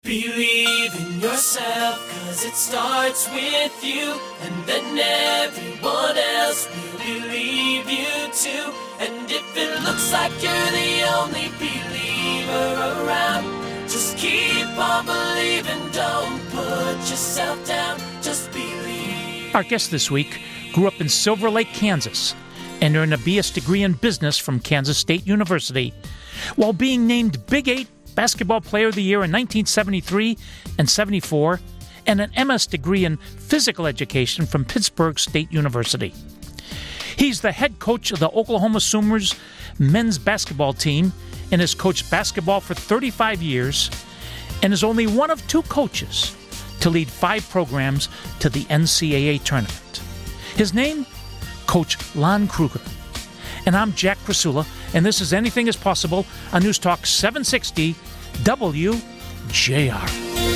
Believe in yourself, 'cause it starts with you, and then everyone else will believe you too. And if it looks like you're the only believer around, just keep on believing, don't put yourself down, just believe. Our guest this week grew up in Silver Lake, Kansas, and earned a BS degree in business from Kansas State University, while being named Big 8 Basketball Player of the Year in 1973 and 74, and an MS degree in physical education from Pittsburgh State University. He's the head coach of the Oklahoma Sooners men's basketball team and has coached basketball for 35 years and is only one of two coaches to lead 5 programs to the NCAA tournament. His name? Coach Lon Kruger. And I'm Jack Krasula, and this is Anything is Possible on News Talk 760 WJR.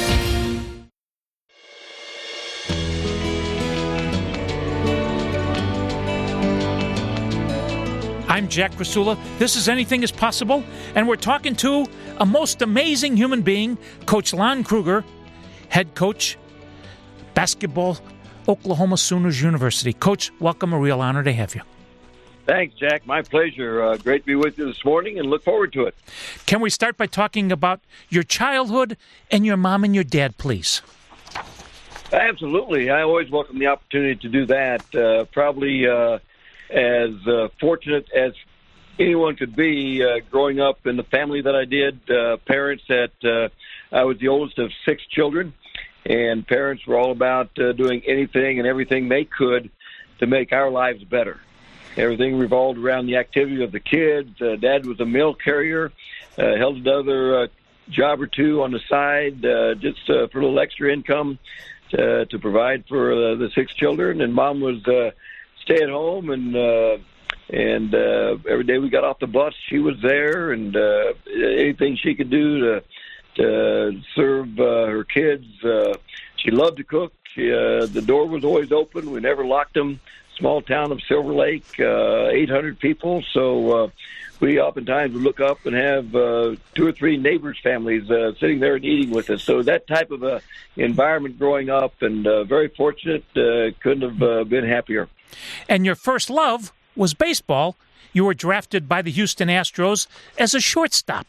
I'm Jack Krasula. This is Anything is Possible, and we're talking to a most amazing human being, Coach Lon Kruger, head coach, basketball, Oklahoma Sooners University. Coach, welcome. A real honor to have you. Thanks, Jack. My pleasure. Great to be with you this morning and look forward to it. Can we start by talking about your childhood and your mom and your dad, please? Absolutely. I always welcome the opportunity to do that. Probably as fortunate as anyone could be growing up in the family that I did. Parents that I was the oldest of 6 children, and parents were all about doing anything and everything they could to make our lives better. Everything revolved around the activity of the kids. Dad was a mail carrier, held another job or two on the side just for a little extra income to provide for the 6 children. And Mom was stay at home, and every day we got off the bus, she was there, and anything she could do to serve her kids. She loved to cook. The door was always open. We never locked them. Small town of Silver Lake, 800 people. So we oftentimes would look up and have 2 or 3 neighbors' families sitting there and eating with us. So that type of environment growing up, and very fortunate, couldn't have been happier. And your first love was baseball. You were drafted by the Houston Astros as a shortstop.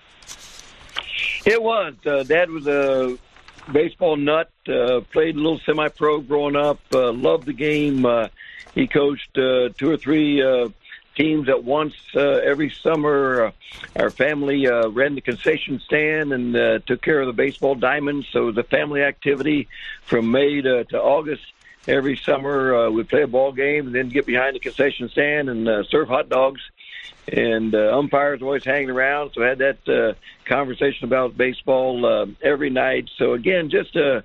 It was. Dad was a baseball nut, played a little semi-pro growing up, loved the game. He coached 2 or 3 teams at once every summer. Our family ran the concession stand and took care of the baseball diamonds, so it was a family activity from May to August. Every summer we'd play a ball game and then get behind the concession stand and serve hot dogs. And umpires always hanging around, so I had that conversation about baseball every night. So, again, just a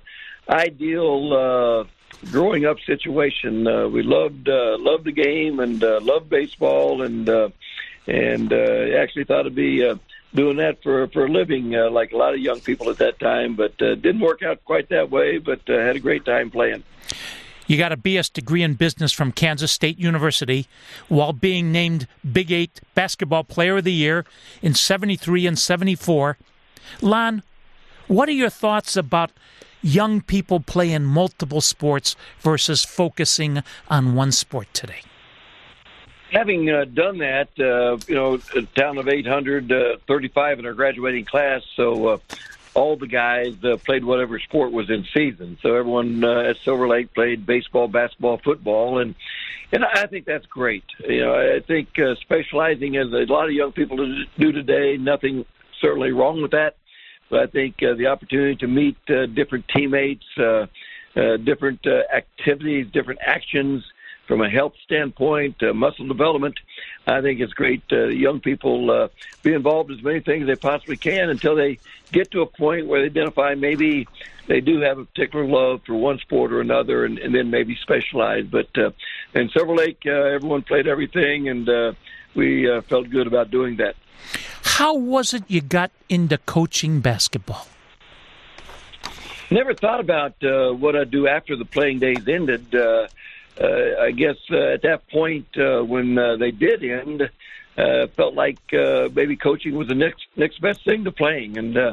ideal growing up situation. We loved the game and loved baseball, and actually thought I'd be doing that for a living, like a lot of young people at that time. But didn't work out quite that way, but had a great time playing. You got a BS degree in business from Kansas State University while being named Big 8 Basketball Player of the Year in 73 and 74. Lon, what are your thoughts about young people playing multiple sports versus focusing on one sport today? Having done that, a town of 800, 35 in our graduating class, so all the guys played whatever sport was in season. So everyone at Silver Lake played baseball, basketball, football, and I think that's great. I think specializing, as a lot of young people do today, nothing certainly wrong with that. But I think the opportunity to meet different teammates, different activities, different actions from a health standpoint, muscle development, I think it's great. Young people be involved in as many things as they possibly can until they get to a point where they identify maybe they do have a particular love for one sport or another, and then maybe specialize. But in Silver Lake, everyone played everything, and we felt good about doing that. How was it you got into coaching basketball? Never thought about what I'd do after the playing days ended. I guess at that point when they did end, felt like maybe coaching was the next best thing to playing. And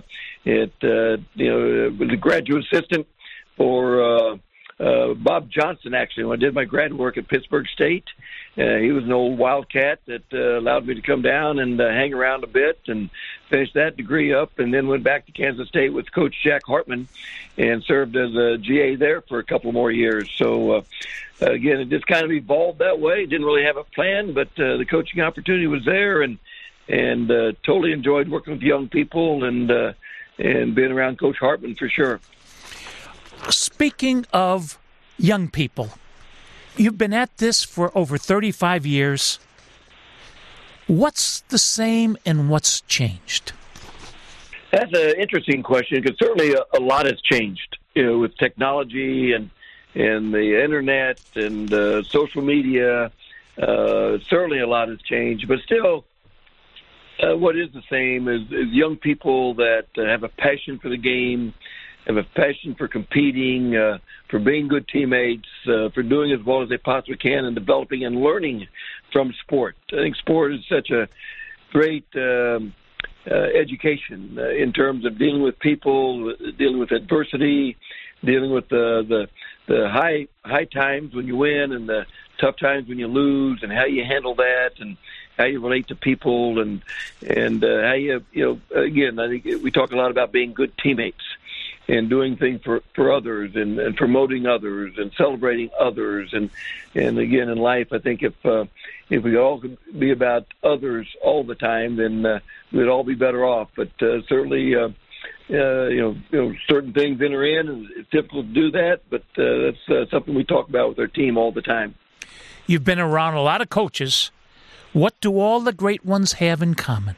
was a graduate assistant for Bob Johnson, actually, when I did my grad work at Pittsburgh State. He was an old Wildcat that allowed me to come down and hang around a bit and finish that degree up, and then went back to Kansas State with Coach Jack Hartman and served as a GA there for a couple more years. So, again, it just kind of evolved that way. Didn't really have a plan, but the coaching opportunity was there, and totally enjoyed working with young people and being around Coach Hartman for sure. Speaking of young people, you've been at this for over 35 years. What's the same and what's changed? That's an interesting question, because certainly a lot has changed, with technology and the internet and social media. Certainly a lot has changed, but still, what is the same is young people that have a passion for the game, have a passion for competing, for being good teammates, for doing as well as they possibly can, and developing and learning from sport. I think sport is such a great education in terms of dealing with people, dealing with adversity, dealing with the high times when you win and the tough times when you lose, and how you handle that, and how you relate to people, and how again, I think we talk a lot about being good teammates and doing things for others, and promoting others, and celebrating others, and again, in life, I think if we all could be about others all the time, then we'd all be better off. But certainly, certain things enter in, and it's difficult to do that. But that's something we talk about with our team all the time. You've been around a lot of coaches. What do all the great ones have in common?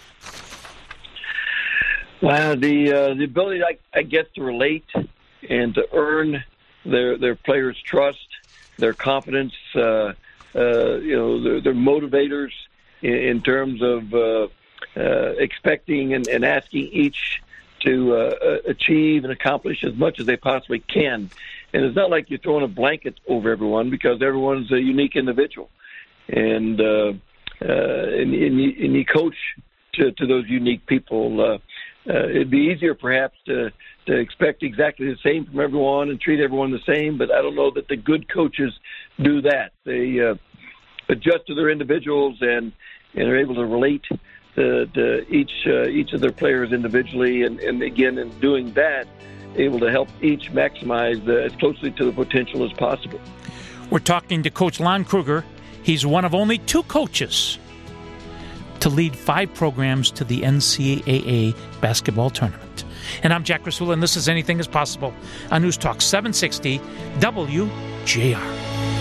Well, the ability, I guess, to relate and to earn their players' trust, their confidence. They're motivators in terms of expecting and asking each to achieve and accomplish as much as they possibly can. And it's not like you're throwing a blanket over everyone, because everyone's a unique individual, and you coach to those unique people. It'd be easier perhaps to expect exactly the same from everyone and treat everyone the same, but I don't know that the good coaches do that. They adjust to their individuals and are able to relate to each of their players individually, and again, in doing that, able to help each maximize as closely to the potential as possible. We're talking to Coach Lon Kruger. He's one of only 2 coaches to lead 5 programs to the NCAA basketball tournament. And I'm Jack Rasula, and this is Anything is Possible on News Talk 760 WJR.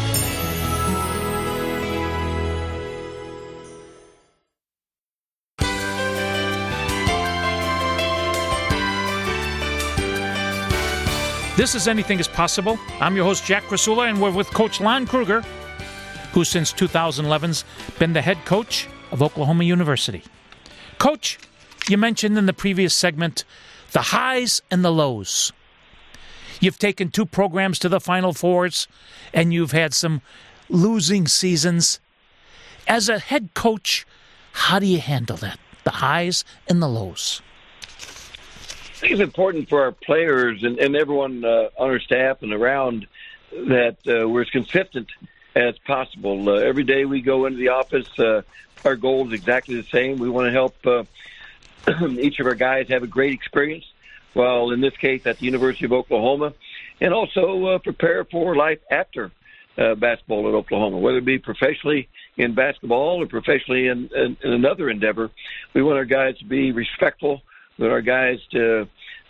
This is Anything is Possible. I'm your host, Jack Rasula, and we're with Coach Lon Kruger, who since 2011's been the head coach of Oklahoma University. Coach, you mentioned in the previous segment the highs and the lows. You've taken 2 programs to the Final Fours, and you've had some losing seasons. As a head coach, how do you handle that, the highs and the lows? I think it's important for our players and everyone on our staff and around that we're as consistent as possible. Every day we go into the office, our goal is exactly the same. We want to help each of our guys have a great experience, well, in this case at the University of Oklahoma, and also prepare for life after basketball at Oklahoma, whether it be professionally in basketball or professionally in another endeavor. We want our guys to be respectful. We want our guys to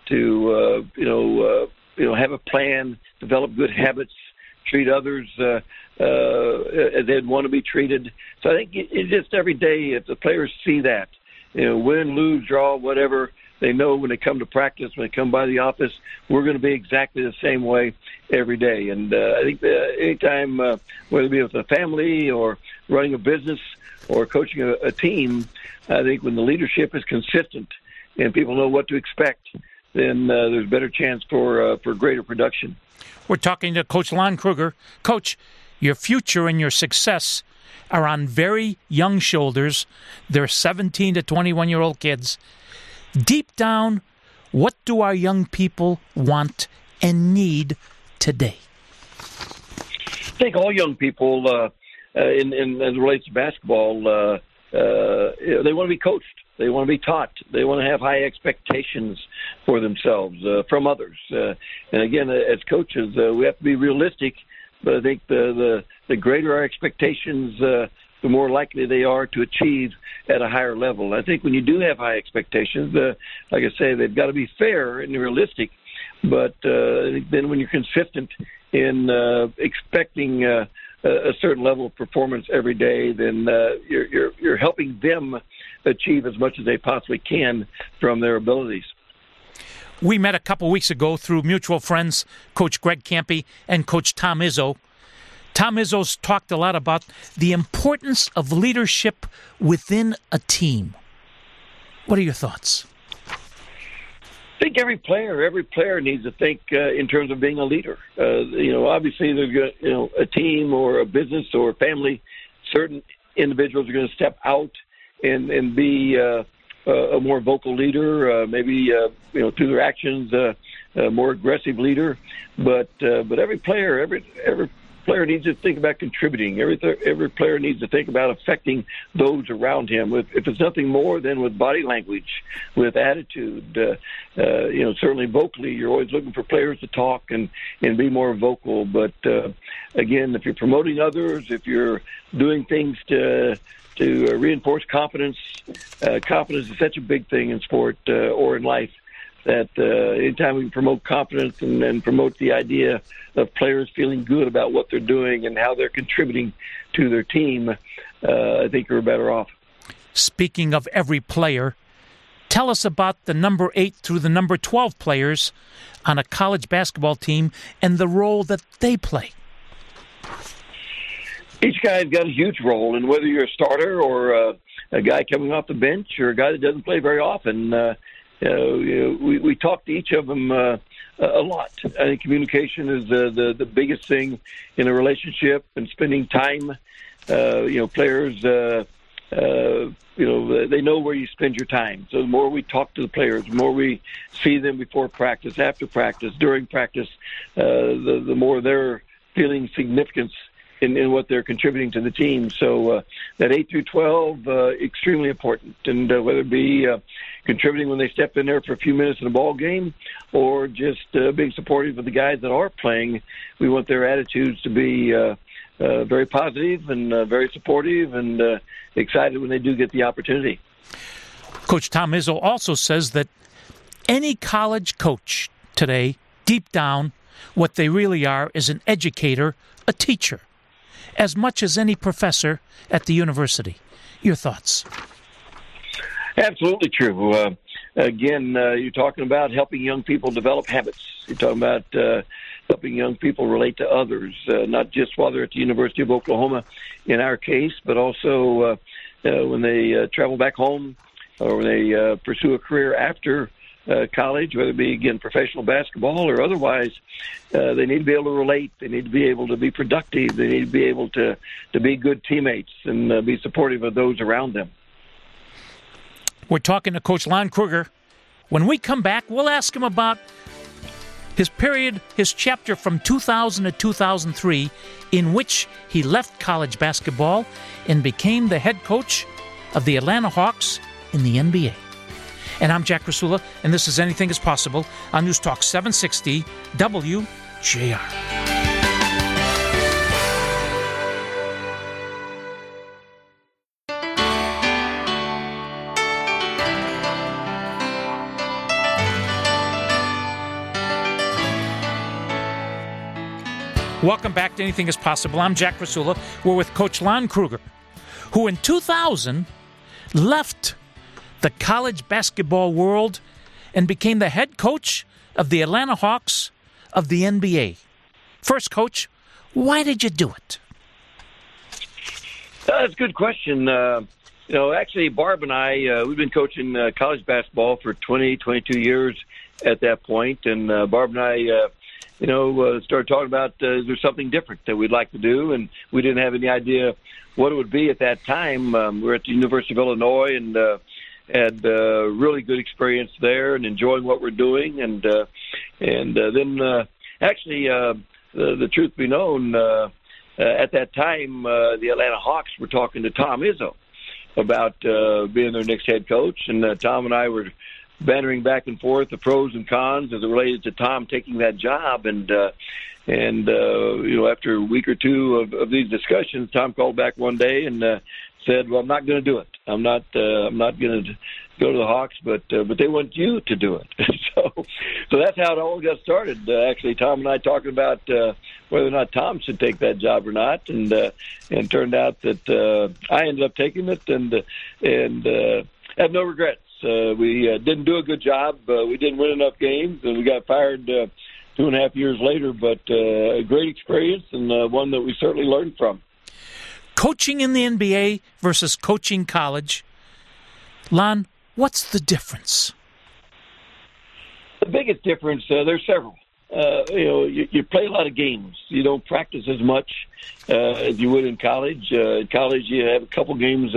have a plan, develop good habits, treat others as they'd want to be treated. So I think it's just every day, if the players see that, win, lose, draw, whatever, they know when they come to practice, when they come by the office, we're going to be exactly the same way every day. And I think that anytime, whether it be with a family or running a business or coaching a team, I think when the leadership is consistent and people know what to expect, then there's a better chance for greater production. We're talking to Coach Lon Kruger. Coach, your future and your success are on very young shoulders. They're 17 to 21-year-old kids. Deep down, What do our young people want and need today? I think all young people, as it relates to basketball, they want to be coached. They want to be taught. They want to have high expectations for themselves from others. And again, as coaches, we have to be realistic. But I think the greater our expectations, the more likely they are to achieve at a higher level. I think when you do have high expectations, like I say, they've got to be fair and realistic. But then when you're consistent in expecting a certain level of performance every day, then you're helping them achieve as much as they possibly can from their abilities. We met a couple weeks ago through mutual friends, Coach Greg Kampe and Coach Tom Izzo. Tom Izzo's talked a lot about the importance of leadership within a team. What are your thoughts? I think every player needs to think in terms of being a leader. Obviously, there's a team or a business or a family. Certain individuals are going to step out and be a more vocal leader, maybe through their actions, a more aggressive leader. But every player needs to think about contributing. Every player needs to think about affecting those around him. If it's nothing more than with body language, with attitude, certainly vocally, you're always looking for players to talk and be more vocal. But again, if you're promoting others, if you're doing things to reinforce confidence, confidence is such a big thing in sport or in life. That anytime we can promote confidence and promote the idea of players feeling good about what they're doing and how they're contributing to their team, I think we're better off. Speaking of every player, tell us about the number 8 through the number 12 players on a college basketball team and the role that they play. Each guy's got a huge role, and whether you're a starter or a guy coming off the bench or a guy that doesn't play very often, we talk to each of them a lot. I think communication is the biggest thing in a relationship, and spending time. Players, they know where you spend your time. So the more we talk to the players, the more we see them before practice, after practice, during practice, the more they're feeling significance in what they're contributing to the team. So that 8 through 12, extremely important. And whether it be contributing when they step in there for a few minutes in a ball game or just being supportive of the guys that are playing, we want their attitudes to be very positive and very supportive and excited when they do get the opportunity. Coach Tom Izzo also says that any college coach today, deep down, what they really are is an educator, a teacher, as much as any professor at the university. Your thoughts? Absolutely true. Again, you're talking about helping young people develop habits. You're talking about helping young people relate to others, not just while they're at the University of Oklahoma, in our case, but also when they travel back home or when they pursue a career after college, whether it be, again, professional basketball or otherwise. They need to be able to relate. They need to be able to be productive. They need to be able to be good teammates and be supportive of those around them. We're talking to Coach Lon Kruger. When we come back, we'll ask him about his period, his chapter from 2000 to 2003, in which he left college basketball and became the head coach of the Atlanta Hawks in the NBA. And I'm Jack Rasula, and this is Anything is Possible on News Talk 760 WJR. Welcome back to Anything is Possible. I'm Jack Rasula. We're with Coach Lon Kruger, who in 2000 left the college basketball world and became the head coach of the Atlanta Hawks of the NBA. First, Coach, why did you do it? That's a good question. Actually, Barb and I, we've been coaching college basketball for 22 years at that point. And Barb and I, started talking about is there something different that we'd like to do. And we didn't have any idea what it would be at that time. We were at the University of Illinois, and had really good experience there and enjoying what we're doing. And then actually, the truth be known, at that time, the Atlanta Hawks were talking to Tom Izzo about being their next head coach. And Tom and I were bantering back and forth the pros and cons as it related to Tom taking that job. And after a week or two of these discussions, Tom called back one day and said, "Well, I'm not going to do it. I'm not going to go to the Hawks, but they want you to do it." so that's how it all got started. Actually, Tom and I talking about whether or not Tom should take that job or not, and turned out that I ended up taking it, and have no regrets. We didn't do a good job. We didn't win enough games, and we got fired 2.5 years later. But a great experience, and one that we certainly learned from. Coaching in the NBA versus coaching college. Lon, what's the difference? The biggest difference, there's several. You play a lot of games. You don't practice as much as you would in college. In college, you have a couple games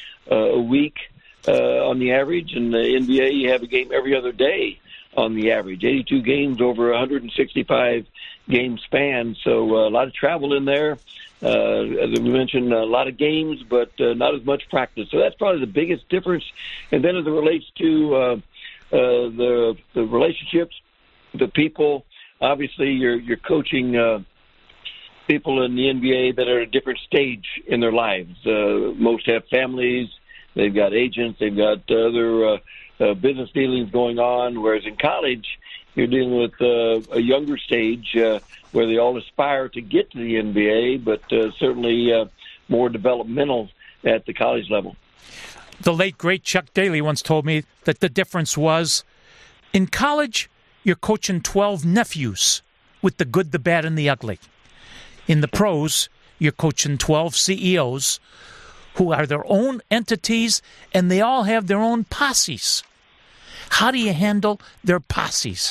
a week on the average. In the NBA, you have a game every other day on the average. 82 games over 165 game span. So a lot of travel in there. As we mentioned, a lot of games, but not as much practice. So that's probably the biggest difference. And then as it relates to the relationships, the people, obviously you're coaching people in the NBA that are at a different stage in their lives. Most have families, they've got agents, they've got other business dealings going on, whereas in college you're dealing with a younger stage where they all aspire to get to the NBA, but certainly more developmental at the college level. The late, great Chuck Daly once told me that the difference was in college, you're coaching 12 nephews with the good, the bad, and the ugly. In the pros, you're coaching 12 CEOs who are their own entities, and they all have their own posses. How do you handle their posses?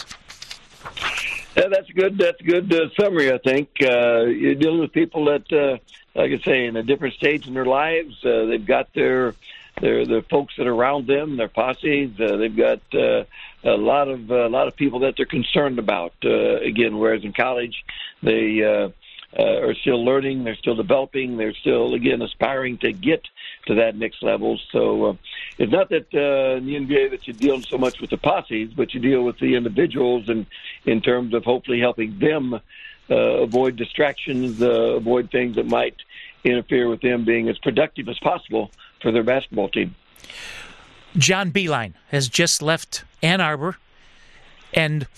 Yeah, that's good. That's a good summary, I think. You're dealing with people that, like I say, in a different stage in their lives. They've got their folks that are around them, their posses. They've got a lot of people that they're concerned about. Again, whereas in college, they are still learning, they're still developing, they're still, again, aspiring to get to that next level. So it's not that in the NBA that you deal so much with the posses, but you deal with the individuals and in terms of hopefully helping them avoid distractions, avoid things that might interfere with them being as productive as possible for their basketball team. John Beilein has just left Ann Arbor and,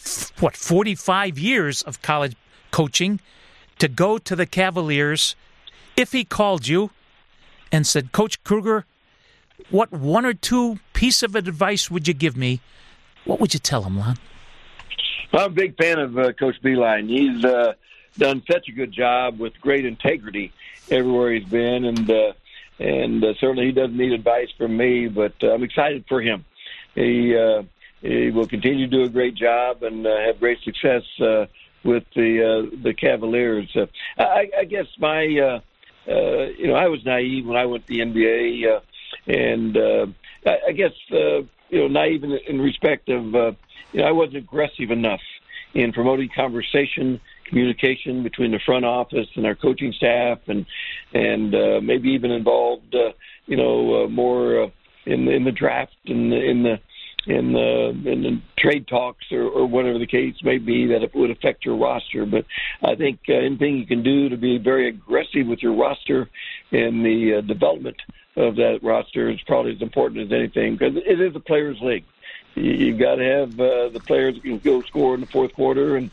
45 years of college coaching to go to the Cavaliers. If he called you and said, "Coach Kruger, what one or two piece of advice would you give me?" what would you tell him, Lon? I'm a big fan of Coach Beilein. He's done such a good job with great integrity everywhere he's been, and certainly he doesn't need advice from me, but I'm excited for him. He will continue to do a great job and have great success with the Cavaliers. I guess I was naive when I went to the NBA, and I guess naive in respect of I wasn't aggressive enough in promoting conversation, communication between the front office and our coaching staff, and maybe even involved more in the draft and in the trade talks or whatever the case may be that it would affect your roster. But I think anything you can do to be very aggressive with your roster and the development of that roster is probably as important as anything, because it is a players' league. You've got to have the players that can go score in the fourth quarter, and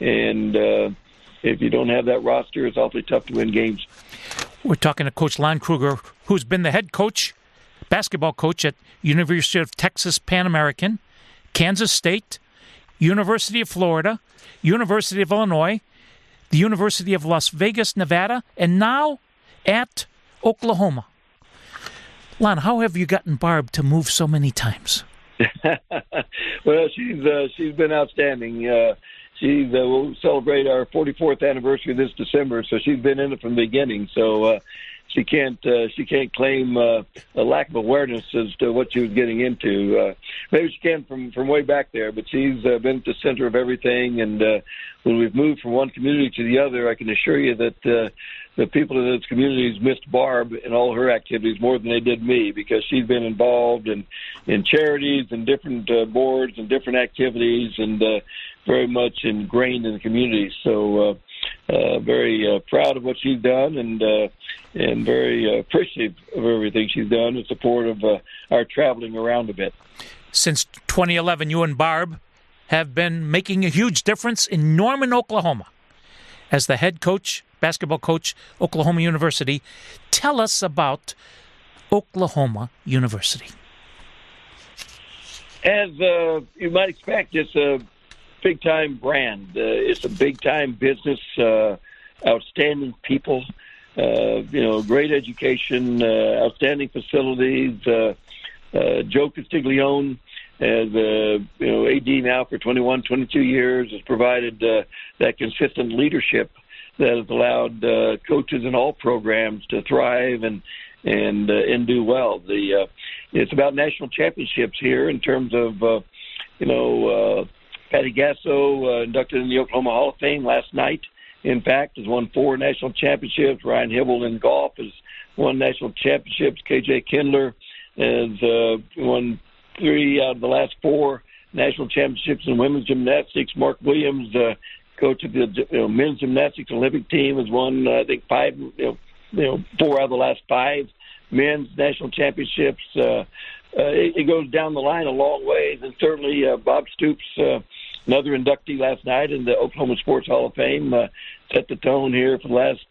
if you don't have that roster, it's awfully tough to win games. We're talking to Coach Lon Kruger, who's been the head coach, basketball coach at University of Texas Pan American, Kansas State, University of Florida, University of Illinois, the University of Las Vegas, Nevada, and now at Oklahoma. Lon, how have you gotten Barb to move so many times? Well, she's been outstanding. We'll celebrate our 44th anniversary this December, so she's been in it from the beginning. So she can't claim a lack of awareness as to what she was getting into. Maybe she can from way back there, but she's been at the center of everything. And when we've moved from one community to the other, I can assure you that the people in those communities missed Barb and all her activities more than they did me, because she's been involved in charities and different boards and different activities, and very much ingrained in the community. So very proud of what she's done, and very appreciative of everything she's done in support of our traveling around a bit. Since 2011, you and Barb have been making a huge difference in Norman, Oklahoma. As the head coach, basketball coach, Oklahoma University, tell us about Oklahoma University. As you might expect, it's a big-time brand. It's a big-time business, outstanding people, great education, outstanding facilities. Joe Castiglione, as AD now for 21, 22 years, has provided that consistent leadership that has allowed coaches in all programs to thrive and do well. It's about national championships here in terms of Patty Gasso inducted in the Oklahoma Hall of Fame last night. In fact, has won 4 national championships. Ryan Hibble in golf has won national championships. KJ Kindler has won 3 out of the last 4 national championships in women's gymnastics. Mark Williams, coach of the men's gymnastics Olympic team, has won I think 4 out of the last 5 men's national championships. It goes down the line a long ways, and certainly Bob Stoops, another inductee last night in the Oklahoma Sports Hall of Fame, set the tone here for the last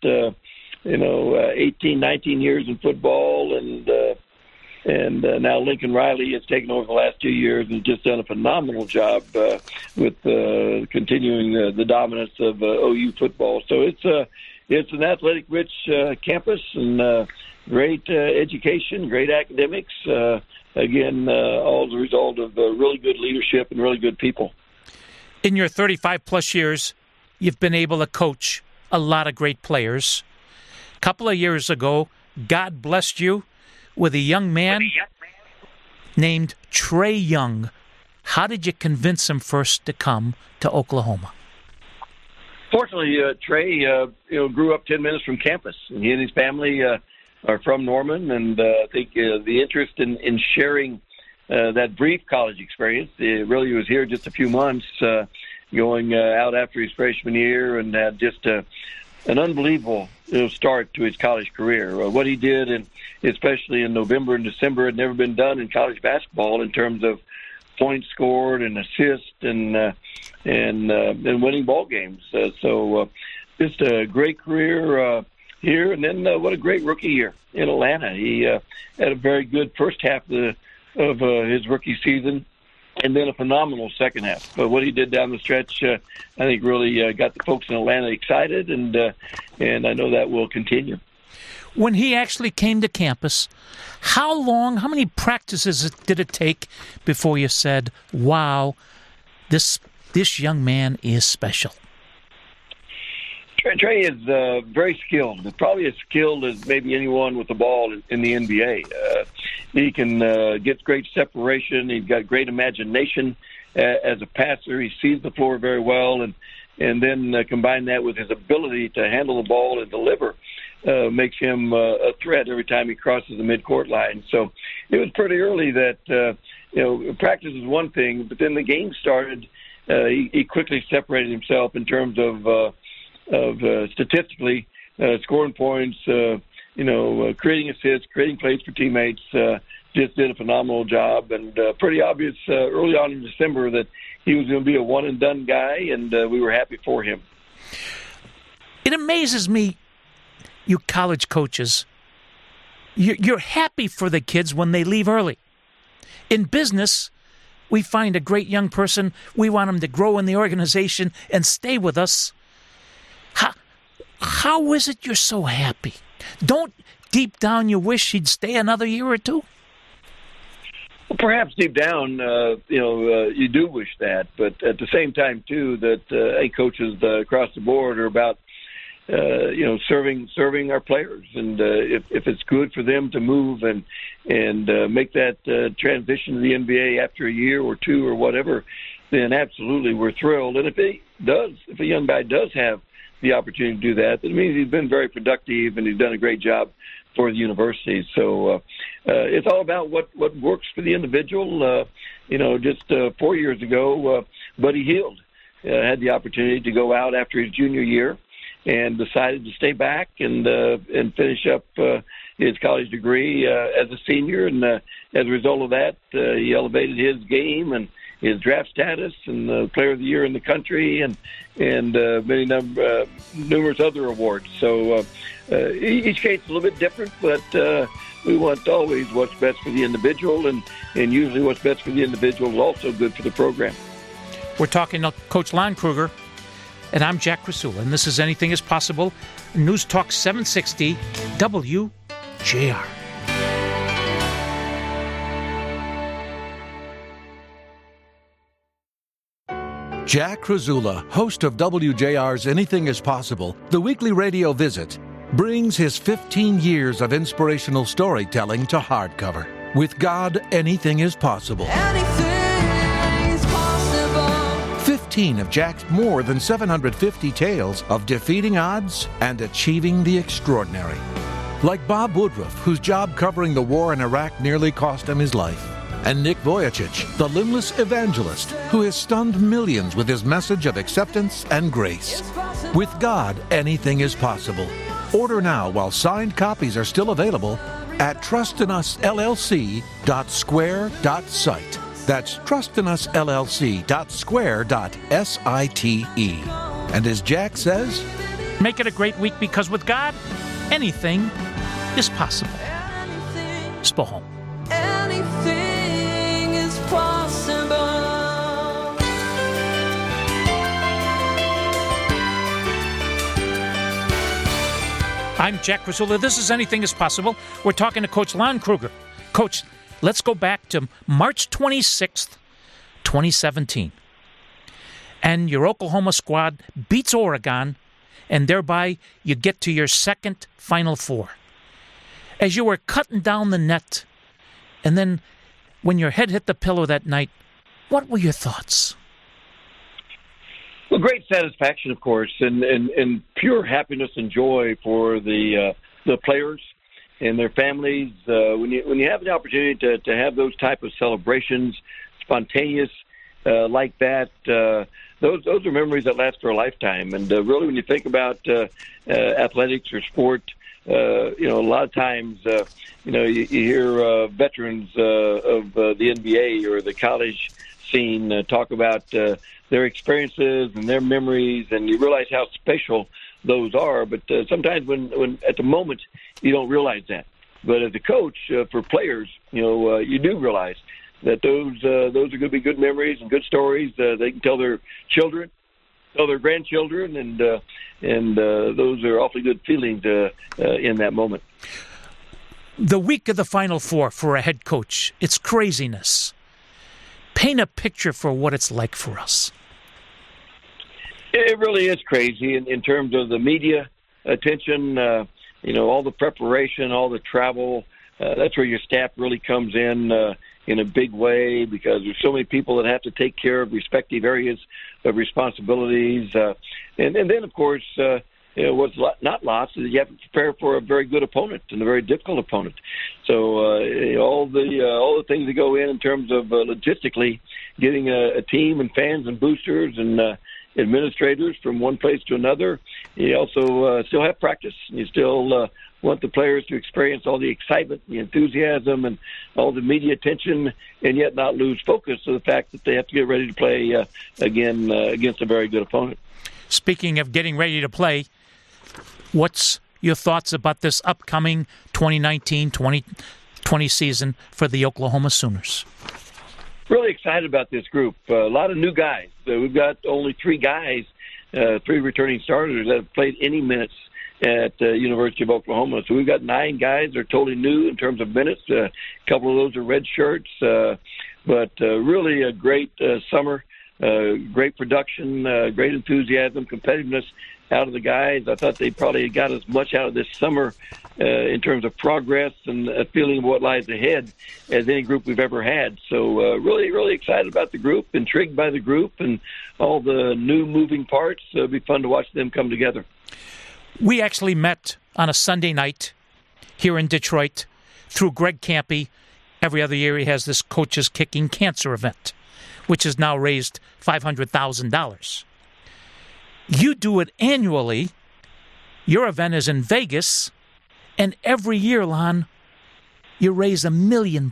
18, 19 years in football, and now Lincoln Riley has taken over the last 2 years and just done a phenomenal job with continuing the dominance of OU football. So it's an athletic-rich campus, and great education, great academics. Again, all as a result of really good leadership and really good people. In your 35-plus years, you've been able to coach a lot of great players. A couple of years ago, God blessed you with a young man named Trey Young. How did you convince him first to come to Oklahoma? Fortunately, Trey grew up 10 minutes from campus, and he and his family are from Norman, and I think the interest in sharing that brief college experience. Really was here just a few months, going out after his freshman year, and had just an unbelievable start to his college career. What he did, especially in November and December, had never been done in college basketball in terms of points scored and assists and winning ball games. So just a great career here, and then what a great rookie year in Atlanta. He had a very good first half of his rookie season, and then a phenomenal second half. But what he did down the stretch, I think, really got the folks in Atlanta excited, and I know that will continue. When he actually came to campus, how many practices did it take before you said, wow, this young man is special? Trey is very skilled, probably as skilled as maybe anyone with the ball in the NBA. He can get great separation. He's got great imagination as a passer. He sees the floor very well, and then combine that with his ability to handle the ball and deliver makes him a threat every time he crosses the midcourt line. So it was pretty early that practice is one thing, but then the game started. He quickly separated himself in terms of statistically, scoring points, creating assists, creating plays for teammates. Just did a phenomenal job, and pretty obvious early on in December that he was going to be a one-and-done guy, and we were happy for him. It amazes me, you college coaches, you're happy for the kids when they leave early. In business, we find a great young person, we want them to grow in the organization and stay with us. How is it you're so happy? Don't deep down you wish he'd stay another year or two? Well, perhaps deep down, you do wish that, but at the same time, too, that coaches across the board are about serving our players. And if it's good for them to move and make that transition to the NBA after a year or two or whatever, then absolutely we're thrilled. And if a young guy does have the opportunity to do that, that means he's been very productive and he's done a great job for the university. So it's all about what works for the individual. Just 4 years ago, Buddy Hield had the opportunity to go out after his junior year and decided to stay back and finish up his college degree as a senior. And as a result of that, he elevated his game and his draft status and the Player of the Year in the country and numerous other awards. So each case is a little bit different, but we want always what's best for the individual, and usually what's best for the individual is also good for the program. We're talking to Coach Lon Kruger, and I'm Jack Krasula, and this is Anything is Possible, News Talk 760 WJR. Jack Krasula, host of WJR's Anything is Possible, the weekly radio visit, brings his 15 years of inspirational storytelling to hardcover. With God, anything is possible. Anything is possible. 15 of Jack's more than 750 tales of defeating odds and achieving the extraordinary. Like Bob Woodruff, whose job covering the war in Iraq nearly cost him his life. And Nick Vujicic, the limbless evangelist who has stunned millions with his message of acceptance and grace. With God, anything is possible. Order now while signed copies are still available at trustinusllc.square.site. That's trustinusllc.square.site. And as Jack says, make it a great week, because with God, anything is possible. Spohom. Anything is possible. I'm Jack Krasula. This is Anything is Possible. We're talking to Coach Lon Kruger. Coach, let's go back to March 26th, 2017. And your Oklahoma squad beats Oregon, and thereby you get to your second Final Four. As you were cutting down the net, and then when your head hit the pillow that night, what were your thoughts? Well, great satisfaction, of course, and pure happiness and joy for the players and their families. When you have the opportunity to have those type of celebrations, spontaneous like that, those are memories that last for a lifetime. And really, when you think about athletics or sport, a lot of times, you hear veterans of the NBA or the college scene talk about their experiences and their memories, and you realize how special those are. But sometimes when at the moment, you don't realize that. But as a coach for players, you do realize that those are going to be good memories and good stories. They can tell their children, tell their grandchildren, and those are awfully good feelings in that moment. The week of the Final Four for a head coach, it's craziness. Paint a picture for what it's like for us. It really is crazy in terms of the media attention, all the preparation, all the travel. That's where your staff really comes in a big way, because there's so many people that have to take care of respective areas of responsibilities. And then, of course, what's not lost is you have to prepare for a very good opponent and a very difficult opponent. So all the things that go in terms of logistically getting a team and fans and boosters and administrators from one place to another. You also still have practice. You still want the players to experience all the excitement, the enthusiasm, and all the media attention, and yet not lose focus of the fact that they have to get ready to play again against a very good opponent. Speaking of getting ready to play, what's your thoughts about this upcoming 2019-2020 season for the Oklahoma Sooners? Really excited about this group. A lot of new guys. We've got only 3 guys, 3 returning starters that have played any minutes at University of Oklahoma. So we've got 9 guys that are totally new in terms of minutes. A couple of those are red shirts. But really a great summer great production, great enthusiasm, competitiveness out of the guys. I thought they probably got as much out of this summer in terms of progress and a feeling of what lies ahead as any group we've ever had. So really, really excited about the group, intrigued by the group and all the new moving parts. It'll be fun to watch them come together. We actually met on a Sunday night here in Detroit through Greg Campy. Every other year he has this Coaches Kicking Cancer event, which has now raised $500,000. You do it annually. Your event is in Vegas, and every year, Lon, you raise $1 million.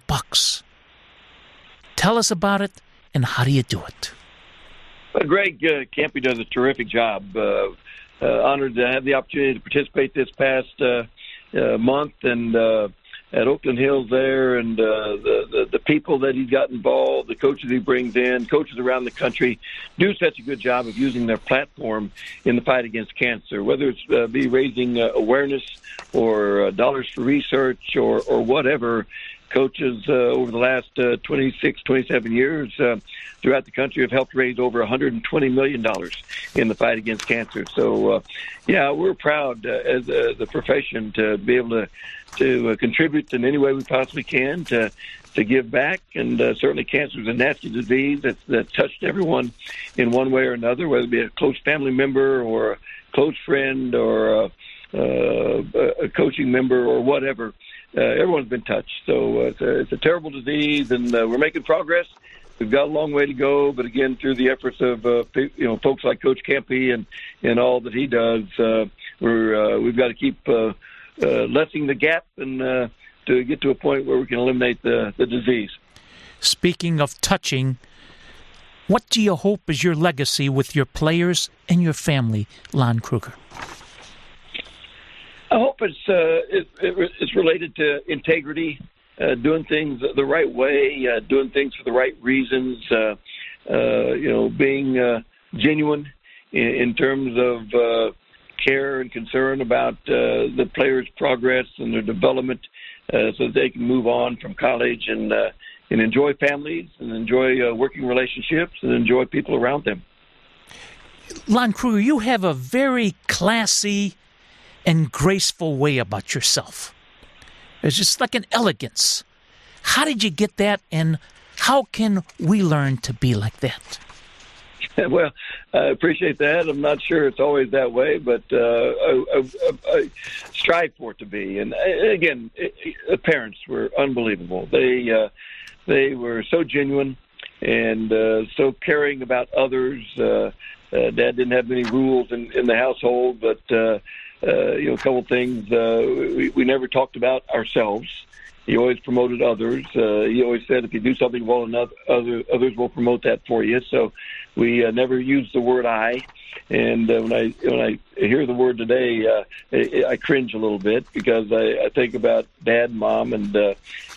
Tell us about it, and how do you do it? Greg Campy does a terrific job. Honored to have the opportunity to participate this past month, and at Oakland Hills there, and the people that he's got involved, the coaches he brings in, coaches around the country do such a good job of using their platform in the fight against cancer, whether it's be raising awareness or dollars for research or whatever. Coaches over the last 26, 27 years throughout the country have helped raise over $120 million in the fight against cancer. So, we're proud as the profession to be able to contribute in any way we possibly can to give back. And certainly cancer is a nasty disease that's touched everyone in one way or another, whether it be a close family member or a close friend or a coaching member or whatever. Everyone's been touched. So it's a terrible disease, and we're making progress. We've got a long way to go, but again, through the efforts of folks like Coach Campy and all that he does, we've got to keep lessening the gap and to get to a point where we can eliminate the disease. Speaking of touching, what do you hope is your legacy with your players and your family, Lon Kruger? I hope it's related to integrity, doing things the right way, doing things for the right reasons, being genuine in terms of care and concern about the players' progress and their development, so that they can move on from college and enjoy families and enjoy working relationships and enjoy people around them. Lon Kruger, you have a very classy and graceful way about yourself. It's just like an elegance. How did you get that, and how can we learn to be like that? Well, I appreciate that. I'm not sure it's always that way, but I strive for it to be. And again, the parents were unbelievable. They were so genuine and so caring about others. Dad didn't have many rules in the household, but a couple of things. We never talked about ourselves. He always promoted others. He always said, if you do something well enough, others will promote that for you. So we never used the word I. And when I hear the word today, I cringe a little bit because I think about Dad and Mom and their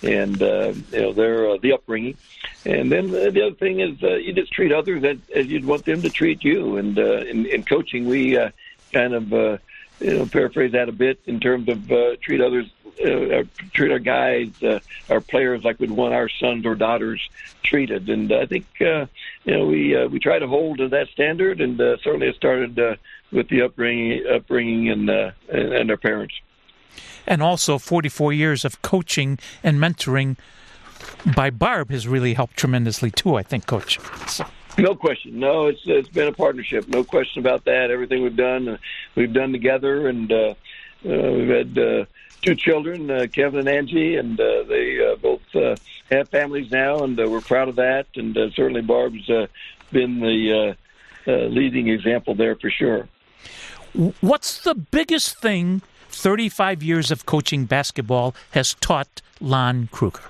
the upbringing. And then the other thing is you just treat others as you'd want them to treat you. And in coaching, we kind of paraphrase that a bit in terms of treat others, treat our guys, our players like we'd want our sons or daughters treated. And I think we try to hold to that standard, and certainly it started with the upbringing and our parents. And also 44 years of coaching and mentoring by Barb has really helped tremendously too, I think, Coach. So. No question. No, it's been a partnership. No question about that. Everything we've done together, and we've had two children, Kevin and Angie, and they both have families now, and we're proud of that. And certainly Barb's been the leading example there for sure. What's the biggest thing 35 years of coaching basketball has taught Lon Kruger?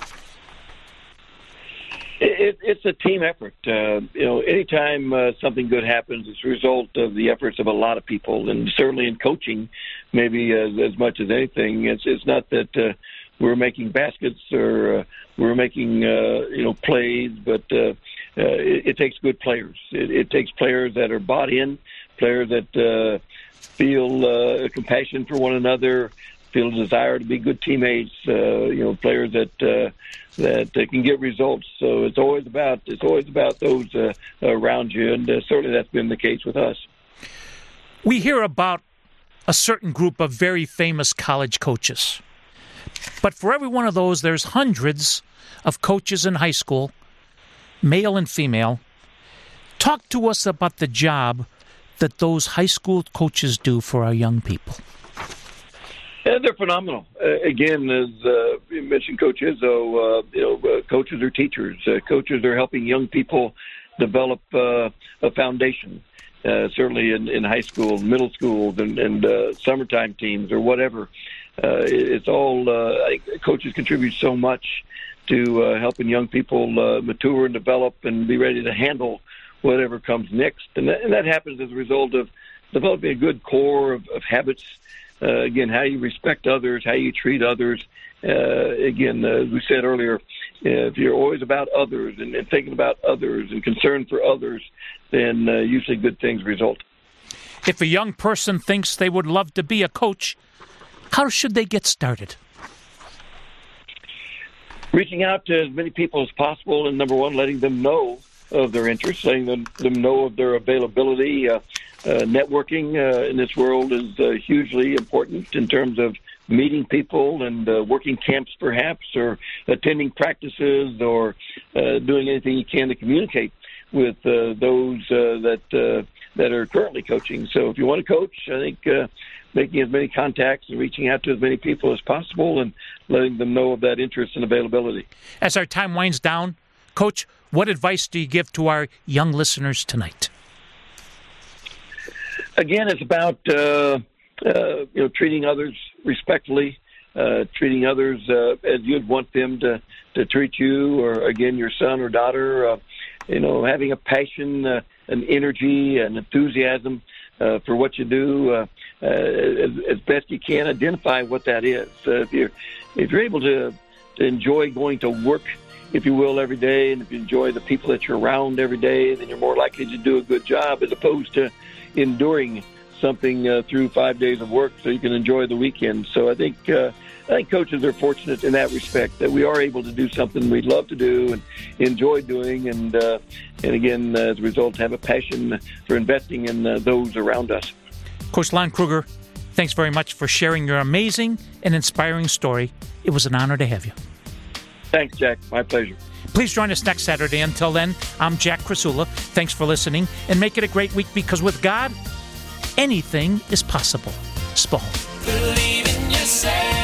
It's a team effort. Anytime something good happens, it's a result of the efforts of a lot of people, and certainly in coaching, maybe as much as anything, it's not that we're making baskets or we're making plays, but it takes good players. It takes players that are bought in, players that feel compassion for one another, feel a desire to be good teammates, players that can get results. So it's always about those around you, and certainly that's been the case with us. We hear about a certain group of very famous college coaches, but for every one of those, there's hundreds of coaches in high school, male and female. Talk to us about the job that those high school coaches do for our young people. Yeah, they're phenomenal. Again, as you mentioned, Coach Izzo, coaches are teachers. Coaches are helping young people develop a foundation, certainly in high school, middle school, and summertime teams or whatever. It's all, I think coaches contribute so much to helping young people mature and develop and be ready to handle whatever comes next. And that happens as a result of developing a good core of habits. Again, how you respect others, how you treat others. Again, as we said earlier, if you're always about others and thinking about others and concerned for others, then usually good things result. If a young person thinks they would love to be a coach, how should they get started? Reaching out to as many people as possible, and number one, letting them know of their interests, letting them know of their availability. Networking in this world is hugely important in terms of meeting people and working camps perhaps, or attending practices, or doing anything you can to communicate with those that are currently coaching. So if you want to coach, I think making as many contacts and reaching out to as many people as possible and letting them know of that interest and availability. As our time winds down, Coach, what advice do you give to our young listeners tonight? Again, it's about treating others respectfully, treating others as you'd want them to treat you, or again your son or daughter. Having a passion, an energy, an enthusiasm for what you do, as best you can. Identify what that is. If you're able to enjoy going to work, if you will, every day, and if you enjoy the people that you're around every day, then you're more likely to do a good job, as opposed to enduring something through 5 days of work so you can enjoy the weekend. So I think coaches are fortunate in that respect, that we are able to do something we love to do and enjoy doing, and again, as a result, have a passion for investing in those around us. Coach Lon Kruger, thanks very much for sharing your amazing and inspiring story. It was an honor to have you. Thanks, Jack. My pleasure. Please join us next Saturday. Until then, I'm Jack Krasula. Thanks for listening, and make it a great week, because with God, anything is possible. Spahn. Believe in yourself.